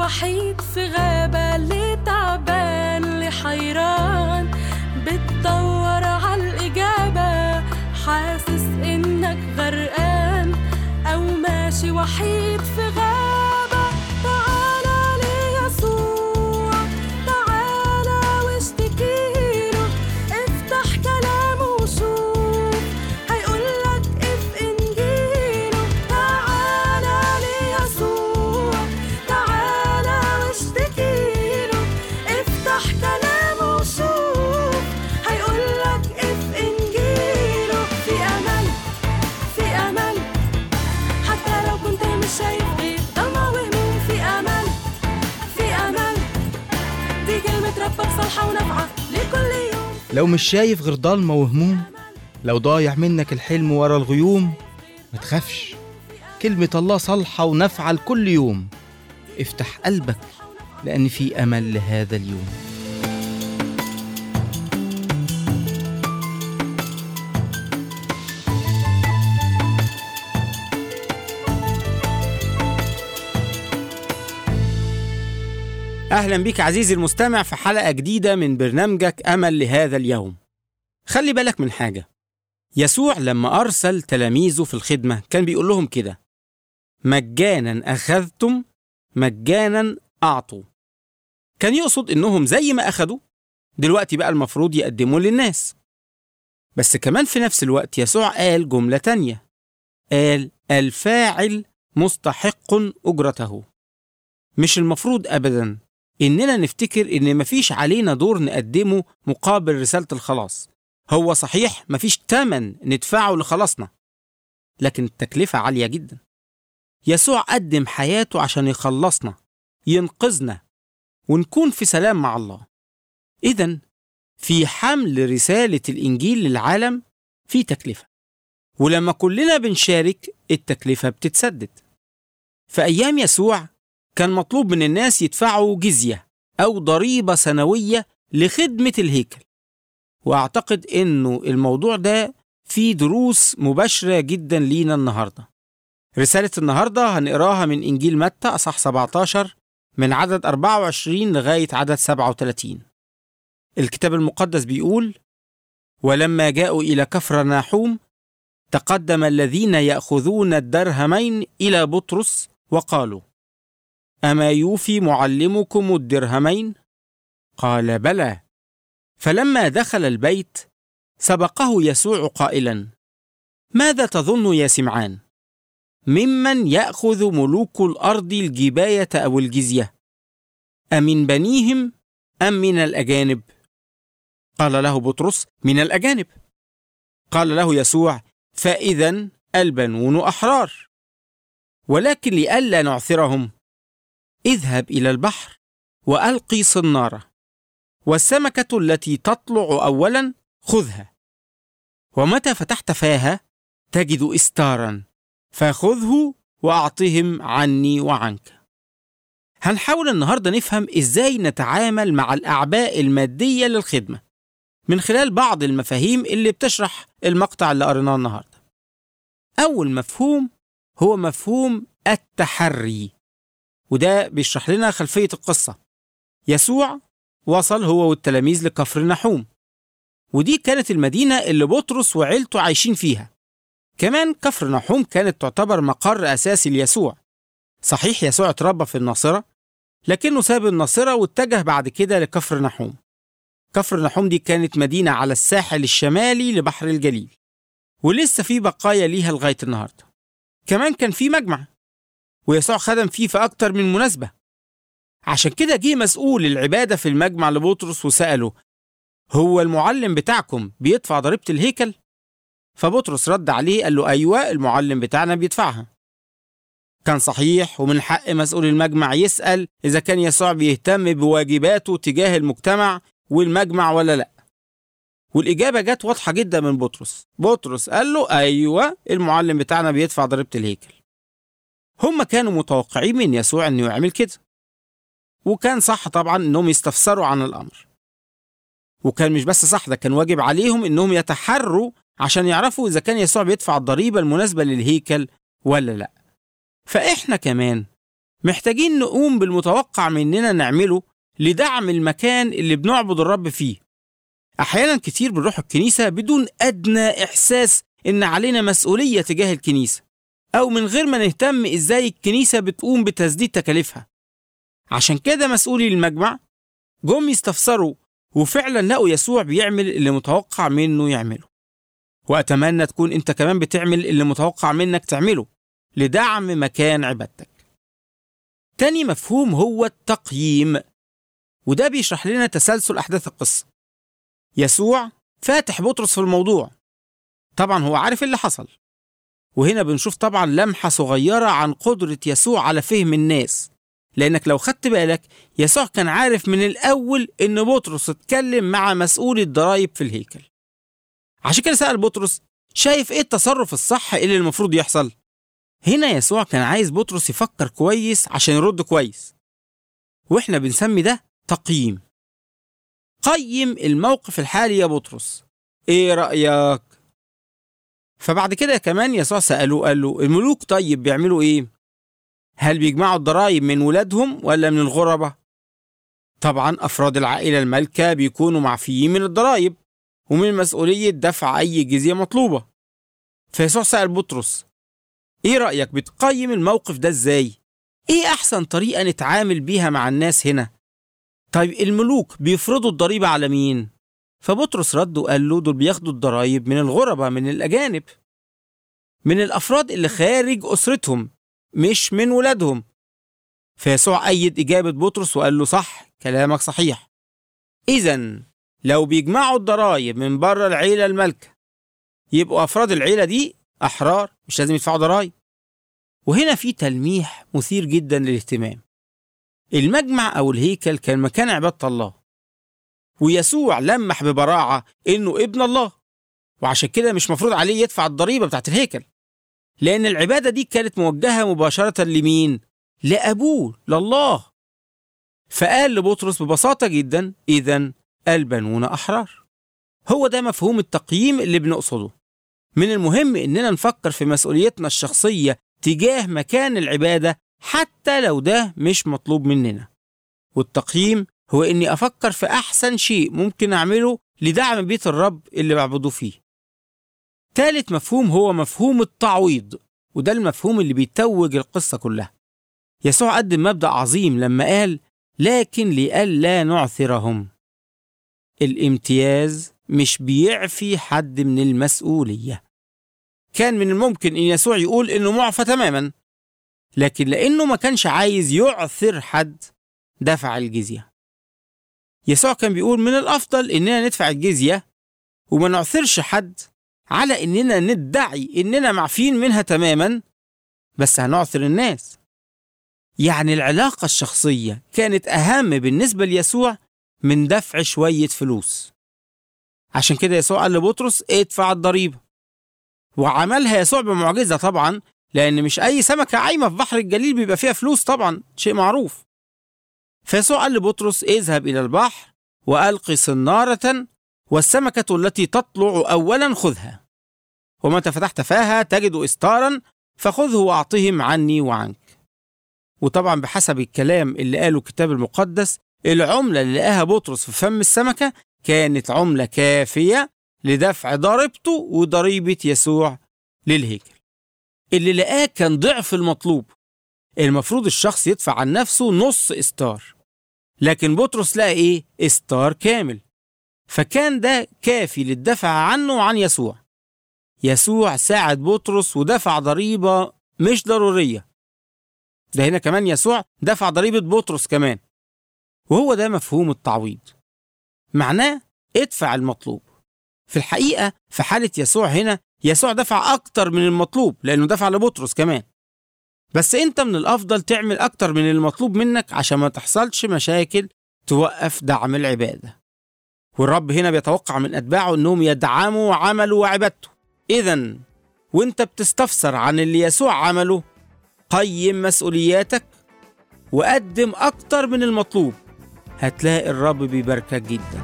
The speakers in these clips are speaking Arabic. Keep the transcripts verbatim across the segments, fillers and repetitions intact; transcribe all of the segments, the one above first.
وحيد في غابة، اللي تعبان اللي حيران بتدور عالإجابة، حاسس إنك غرقان أو ماشي وحيد في غابة، تعالى ليسوع، تعالى واشتكيله، افتح كلامه وشوف هيقولك اف إنجيله، تعالى ليسوع، تعالى واشتكيله، افتح كلامه وشوف هيقولك اف إنجيله. في أمل، في أمل، حتى لو كنت مش شايف غير ضلمة وهموم، في أمل، في أمل، دي كلمة ربك صالحة ونافعة لكل يوم. لو مش شايف غير ضلمة وهموم، لو ضايع منك الحلم ورا الغيوم، ما تخافش، كلمة الله صالحة ونافعة لكل يوم. افتح قلبك لأن في أمل لهذا اليوم. أهلا بك عزيزي المستمع في حلقة جديدة من برنامجك أمل لهذا اليوم. خلي بالك من حاجة، يسوع لما أرسل تلاميذه في الخدمة كان بيقول لهم كده: مجانا أخذتم مجانا أعطوا. كان يقصد إنهم زي ما أخدوا دلوقتي بقى المفروض يقدموا للناس. بس كمان في نفس الوقت يسوع قال جملة تانية، قال الفاعل مستحق أجرته. مش المفروض أبداً إننا نفتكر إن مفيش علينا دور نقدمه مقابل رسالة الخلاص. هو صحيح مفيش تمن ندفعه لخلاصنا، لكن التكلفة عالية جدا. يسوع قدم حياته عشان يخلصنا، ينقذنا، ونكون في سلام مع الله. إذن في حمل رسالة الإنجيل للعالم في تكلفة، ولما كلنا بنشارك التكلفة بتتسدد. في أيام يسوع كان مطلوب من الناس يدفعوا جزية أو ضريبة سنوية لخدمة الهيكل، وأعتقد إنه الموضوع ده فيه دروس مباشرة جدا لينا النهاردة. رسالة النهاردة هنقراها من إنجيل متى أصح سبعة عشر من عدد أربعة وعشرين لغاية عدد سبعة وثلاثين. الكتاب المقدس بيقول: ولما جاءوا إلى كفرناحوم تقدم الذين يأخذون الدرهمين إلى بطرس وقالوا: أما يوفي معلمكم الدرهمين؟ قال: بلى. فلما دخل البيت سبقه يسوع قائلا: ماذا تظن يا سمعان؟ ممن يأخذ ملوك الأرض الجباية أو الجزية؟ أمن بنيهم أم من الأجانب؟ قال له بطرس: من الأجانب. قال له يسوع: فإذن البنون أحرار. ولكن لئلا نعثرهم اذهب إلى البحر وألقي صنارة، والسمكة التي تطلع أولا خذها، ومتى فتحت فاها تجد إستارا، فخذه وأعطهم عني وعنك. هنحاول النهاردة نفهم إزاي نتعامل مع الأعباء المادية للخدمة من خلال بعض المفاهيم اللي بتشرح المقطع اللي قريناه النهاردة. أول مفهوم هو مفهوم التحري، وده بيشرح لنا خلفية القصة. يسوع وصل هو والتلاميذ لكفرناحوم، ودي كانت المدينة اللي بطرس وعيلته عايشين فيها. كمان كفرناحوم كانت تعتبر مقر أساسي ليسوع. صحيح يسوع اتربى في الناصرة، لكنه ساب الناصرة واتجه بعد كده لكفرناحوم. كفرناحوم دي كانت مدينة على الساحل الشمالي لبحر الجليل، ولسه في بقايا ليها لغاية النهاردة. كمان كان في مجمع، ويسوع خدم فيه في أكتر من مناسبة. عشان كده جه مسؤول العبادة في المجمع لبطرس وسأله: هو المعلم بتاعكم بيدفع ضريبة الهيكل؟ فبطرس رد عليه قال له: أيوة، المعلم بتاعنا بيدفعها. كان صحيح ومن حق مسؤول المجمع يسأل إذا كان يسوع بيهتم بواجباته تجاه المجتمع والمجمع ولا لأ. والإجابة جت واضحة جدا من بطرس. بطرس قال له: أيوة، المعلم بتاعنا بيدفع ضريبة الهيكل. هم كانوا متوقعين من يسوع إنه يعمل كده، وكان صح طبعا إنهم يستفسروا عن الأمر. وكان مش بس صح، ده كان واجب عليهم إنهم يتحروا عشان يعرفوا إذا كان يسوع بيدفع الضريبة المناسبة للهيكل ولا لأ. فإحنا كمان محتاجين نقوم بالمتوقع مننا نعمله لدعم المكان اللي بنعبد الرب فيه. أحيانا كتير بنروح الكنيسة بدون أدنى إحساس إن علينا مسؤولية تجاه الكنيسة، أو من غير ما نهتم إزاي الكنيسة بتقوم بتسديد تكاليفها. عشان كده مسؤولي المجمع جم يستفسروا، وفعلا لقوا يسوع بيعمل اللي متوقع منه يعمله. وأتمنى تكون أنت كمان بتعمل اللي متوقع منك تعمله لدعم مكان عبادتك. تاني مفهوم هو التقييم، وده بيشرح لنا تسلسل أحداث القصة. يسوع فاتح بطرس في الموضوع، طبعا هو عارف اللي حصل. وهنا بنشوف طبعا لمحة صغيرة عن قدرة يسوع على فهم الناس، لأنك لو خدت بالك يسوع كان عارف من الأول إن بطرس اتكلم مع مسؤول الضرايب في الهيكل. عشان كده سأل بطرس شايف إيه التصرف الصح اللي المفروض يحصل؟ هنا يسوع كان عايز بطرس يفكر كويس عشان يرد كويس، وإحنا بنسمي ده تقييم. قيم الموقف الحالي يا بطرس، إيه رأيك؟ فبعد كده كمان يسوع سأله، قال له الملوك طيب بيعملوا إيه؟ هل بيجمعوا الضرايب من ولادهم ولا من الغرباء؟ طبعا أفراد العائلة المالكة بيكونوا معفيين من الضرايب ومن مسؤولية دفع أي جزية مطلوبة. فيسوع سأل بطرس إيه رأيك بتقيم الموقف ده إزاي؟ إيه أحسن طريقة نتعامل بيها مع الناس هنا؟ طيب الملوك بيفرضوا الضريبة على مين؟ فبطرس رد وقال له دول بياخدوا الضرايب من الغرباء، من الأجانب، من الأفراد اللي خارج أسرتهم، مش من ولادهم. فيسوع أيد إجابة بطرس وقال له صح، كلامك صحيح. إذن لو بيجمعوا الضرايب من بره العيلة المالكة يبقوا أفراد العيلة دي أحرار، مش لازم يدفعوا ضرايب. وهنا في تلميح مثير جدا للاهتمام. المجمع أو الهيكل كان مكان عبادة الله، ويسوع لمح ببراعة إنه ابن الله، وعشان كده مش مفروض عليه يدفع الضريبة بتاعت الهيكل، لأن العبادة دي كانت موجهة مباشرة لمين؟ لأبوه، لله. فقال لبطرس ببساطة جدا إذن البنون أحرار. هو ده مفهوم التقييم اللي بنقصده. من المهم إننا نفكر في مسؤوليتنا الشخصية تجاه مكان العبادة حتى لو ده مش مطلوب مننا. والتقييم هو إني أفكر في أحسن شيء ممكن أعمله لدعم بيت الرب اللي بعبده فيه. ثالث مفهوم هو مفهوم التعويض، وده المفهوم اللي بيتوج القصة كلها. يسوع قدم مبدأ عظيم لما قال لكن لئلا نعثرهم. الامتياز مش بيعفي حد من المسؤولية. كان من الممكن إن يسوع يقول إنه معفى تماما، لكن لأنه ما كانش عايز يعثر حد دفع الجزية. يسوع كان بيقول من الأفضل إننا ندفع الجزية وما نعثرش حد على إننا ندعي إننا معفين منها تماما بس هنعثر الناس. يعني العلاقة الشخصية كانت أهم بالنسبة ليسوع من دفع شوية فلوس. عشان كده يسوع قال لبطرس ادفع الضريبة، وعملها يسوع بمعجزة طبعا، لأن مش أي سمكة عايمة في بحر الجليل بيبقى فيها فلوس، طبعا شيء معروف. فيسوع قال لبطرس اذهب إلى البحر وألقي صنارة والسمكة التي تطلع أولا خذها، ومتى فتحت فاها تجد إستارا فخذه وأعطهم عني وعنك. وطبعا بحسب الكلام اللي قاله الكتاب المقدس العملة اللي لقاها بطرس في فم السمكة كانت عملة كافية لدفع ضريبته وضريبة يسوع للهيكل. اللي لقاه كان ضعف المطلوب. المفروض الشخص يدفع عن نفسه نص إستار، لكن بطرس لقى إيه؟ إستار كامل، فكان ده كافي للدفع عنه وعن يسوع. يسوع ساعد بطرس ودفع ضريبة مش ضرورية. ده هنا كمان يسوع دفع ضريبة بطرس كمان. وهو ده مفهوم التعويض، معناه ادفع المطلوب. في الحقيقة في حالة يسوع هنا يسوع دفع أكتر من المطلوب لأنه دفع لبطرس كمان، بس أنت من الأفضل تعمل أكتر من المطلوب منك عشان ما تحصلش مشاكل توقف دعم العبادة. والرب هنا بيتوقع من أتباعه أنهم يدعموا عمله وعبادته. إذن وانت بتستفسر عن اللي يسوع عمله قيم مسؤولياتك وقدم أكتر من المطلوب، هتلاقي الرب بيباركك جدا.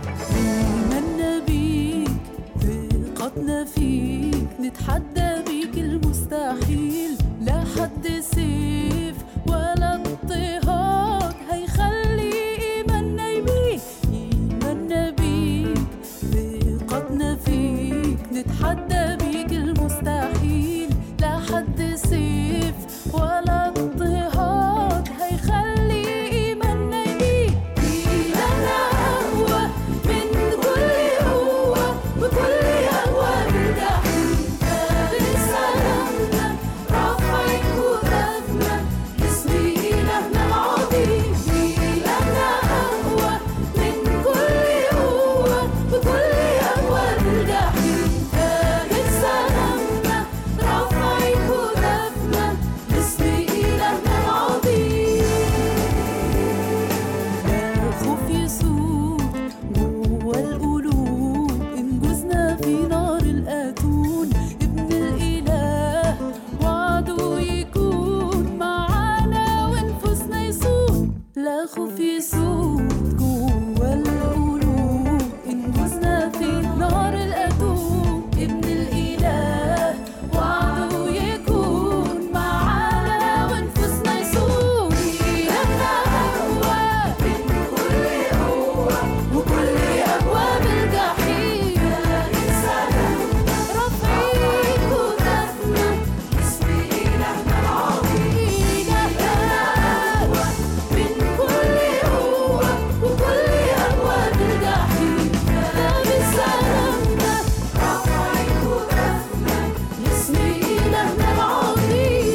آمنا بيك، ثقتنا فيك، نتحدى بيك المستحيل، لا حد سيف ولا مستحيل، لا حد سيف ولا اضطهاد هيخلي إيماننا يميل. إلهنا أقوى من كل قوة وكل أبواب الجحيم. باب سلامنا رفع كتافنا باسم إلهنا العظيم. إلهنا أقوى من كل قوة وكل أبواب الجحيم. باب سلامنا رفع كتافنا باسم إلهنا العظيم. لا خوف يسود جوا القلوب إن جوزنا في نار الأتون. ابن الإله وعده يكون معانا ونفوسنا يسود. لا خوف يسود جوا القلوب إن جوزنا في نار الأتون. ابن الإله وعده يكون معانا ونفوسنا يسود. إلهنا أقوى من كل قوة وكل أبواب الجحيم. سلامنا رافعين كتافنا باسم إلهنا العظيم. إلهنا أقوى من كل قوة وكل أبواب الجحيم. باب سلامنا رافعين كتافنا باسم إلهنا العظيم.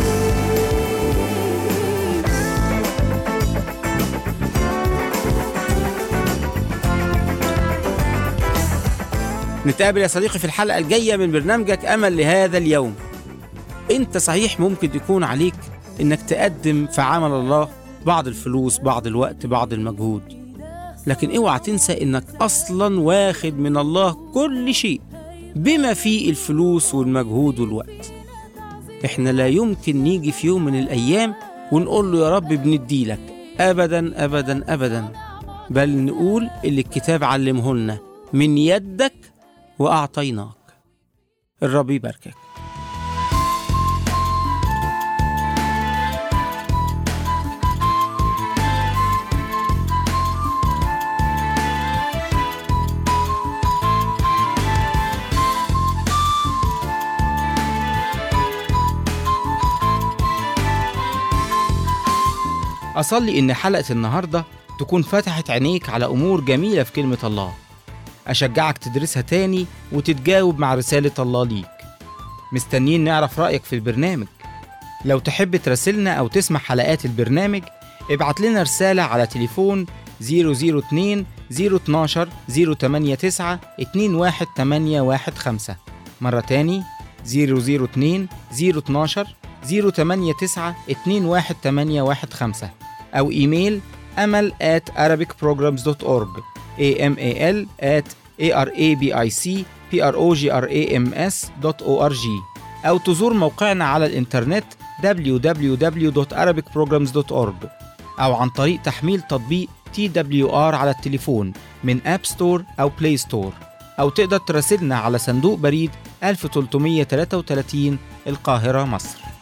نتقابل يا صديقي في الحلقة الجاية من برنامجك أمل لهذا اليوم. أنت صحيح ممكن يكون عليك إنك تقدم في عمل الله بعض الفلوس، بعض الوقت، بعض المجهود، لكن اوعى تنسى إنك أصلا واخد من الله كل شيء بما فيه الفلوس والمجهود والوقت. إحنا لا يمكن نيجي في يوم من الأيام ونقول له يا رب بنديلك، أبدا أبدا أبدا، بل نقول اللي الكتاب علمه لنا: من يدك وأعطيناك. الرب يباركك. أصلي إن حلقة النهاردة تكون فتحت عينيك على أمور جميلة في كلمة الله. أشجعك تدرسها تاني وتتجاوب مع رسالة الله ليك. مستنيين نعرف رأيك في البرنامج. لو تحب تراسلنا أو تسمع حلقات البرنامج ابعت لنا رسالة على تليفون صفر صفر اتنين صفر اتناشر صفر تمانية تسعة اتنين واحد تمانية واحد خمسة. مرة تاني صفر صفر اتنين صفر اتناشر صفر تمانية تسعة اتنين واحد تمانية واحد خمسة، أو إيميل أمل at arabic programs dot org amal at arabicprograms dot org، أو تزور موقعنا على الإنترنت دبليو دبليو دبليو دوت arabic programs dot org، أو عن طريق تحميل تطبيق تي دبليو آر على التليفون من أب ستور أو بلاي ستور، أو تقدر تراسلنا على صندوق بريد ألف وثلاثمائة وثلاثة وثلاثين القاهرة، مصر.